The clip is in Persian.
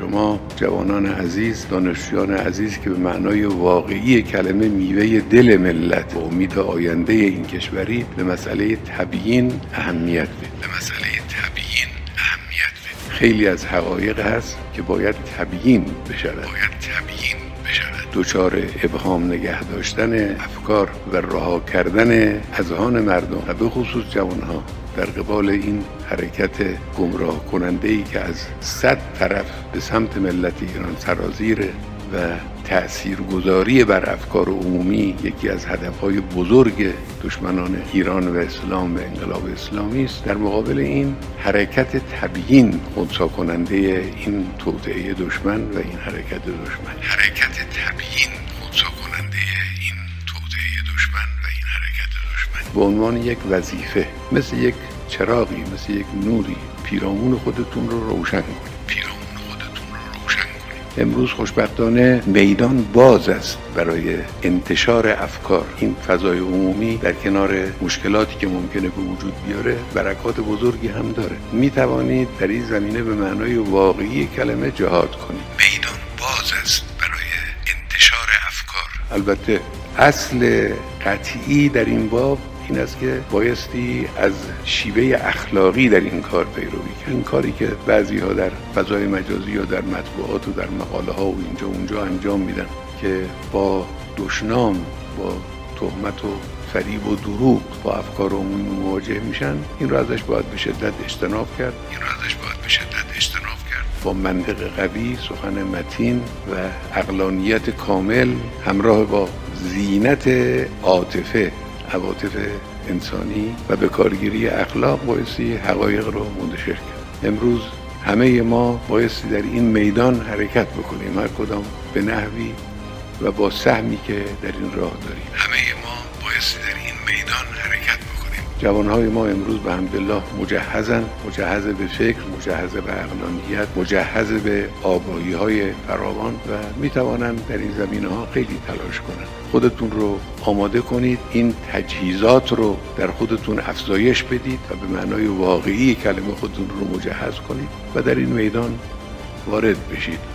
شما جوانان عزیز، دانشجویان عزیز که به معنای واقعی کلمه میوه دل ملت و امید آینده این کشوری به مسئله تبیین اهمیت بدید. خیلی از حقایق هست که باید تبیین بشود. دچار ابهام نگه داشتن افکار و رها کردن اذهان مردم و به خصوص جوانها در قبال این حرکت گمراه کننده‌ای که از 100 طرف به سمت ملت ایران سرازیره و تأثیرگذاری بر افکار عمومی یکی از هدفهای بزرگ دشمنان ایران و اسلام و انقلاب اسلامی است. در مقابل این حرکت تبیین خنثی کننده این توطئه دشمن و این حرکت دشمن به عنوان یک وظیفه، مثل یک چراغی، مثل یک نوری، پیرامون خودتون رو روشن کنید. امروز خوشبختانه میدان باز است برای انتشار افکار. این فضای عمومی در کنار مشکلاتی که ممکنه به وجود بیاره برکات بزرگی هم داره. می توانید در این زمینه به معنای واقعی کلمه جهاد کنید. میدان باز است برای انتشار افکار. البته اصل قطعی در این باب این است که بایستی از شیوه اخلاقی در این کار پیروی کرد. این کاری که بعضی‌ها در فضای مجازی یا در مطبوعات و در مقاله ها و اینجا اونجا انجام میدن که با دشنام، با تهمت و فریب و دروغ با افکار عمومی مواجه میشن، این را ازش باید به شدت اجتناب کرد. با منطق قوی، سخن متین و عقلانیت کامل همراه با زینت عاطفه، عواطف انسانی و به کارگیری اخلاق بایستی حقایق رو منتشر کرد. امروز همه ما بایستی در این میدان حرکت بکنیم، هر کدام به نحوی و با سهمی که در این راه داریم. جوانهای ما امروز به حمدالله مجهزن، مجهز به فکر، مجهز به عقلانیت، مجهز به آگاهی‌های فراوان و میتوانند در این زمینه‌ها خیلی تلاش کنند. خودتون رو آماده کنید، این تجهیزات رو در خودتون افزایش بدید و به معنای واقعی کلمه خودتون رو مجهز کنید و در این میدان وارد بشید.